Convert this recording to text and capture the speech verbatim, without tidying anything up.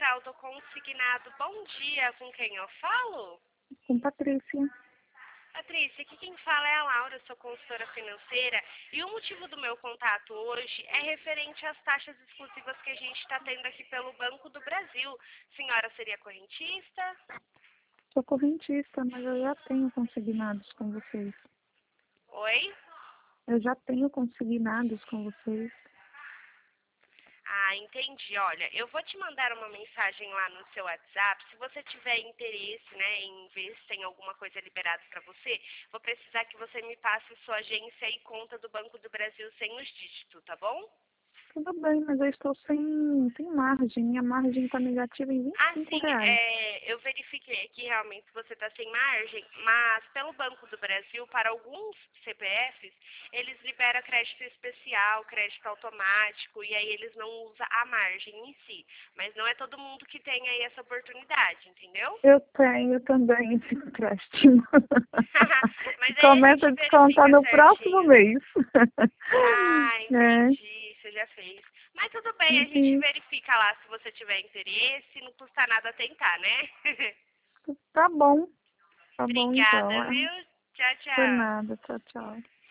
Central do Consignado. Bom dia, com quem eu falo? Com Patrícia. Patrícia, aqui quem fala é a Laura, sou consultora financeira, e o motivo do meu contato hoje é referente às taxas exclusivas que a gente está tendo aqui pelo Banco do Brasil. Senhora seria correntista? Sou correntista, mas eu já tenho consignados com vocês. Oi? Eu já tenho consignados com vocês. Ah, entendi. Olha, eu vou te mandar uma mensagem lá no seu WhatsApp. Se você tiver interesse, né, em ver se tem alguma coisa liberada para você, vou precisar que você me passe sua agência e conta do Banco do Brasil sem os dígitos, tá bom? Tudo bem, mas eu estou sem, sem margem. Minha margem está negativa em vinte e Ah, cinco sim, reais. é, eu verifiquei que realmente você está sem margem, mas pelo Banco do Brasil, para alguns C P Fs, eles liberam crédito especial, crédito automático, e aí eles não usam a margem em si. Mas não é todo mundo que tem aí essa oportunidade, entendeu? Eu tenho também esse empréstimo. Mas aí a Começa a gente descontar verifica no próximo certinho. mês. Ah, É. entendi, você já fez. Mas tudo bem, a gente Sim. verifica lá se você tiver interesse, não custa nada tentar, né? Tá bom. Tá bom, então. Obrigada, É. viu? Tchau, Por tchau. nada. Tchau, tchau.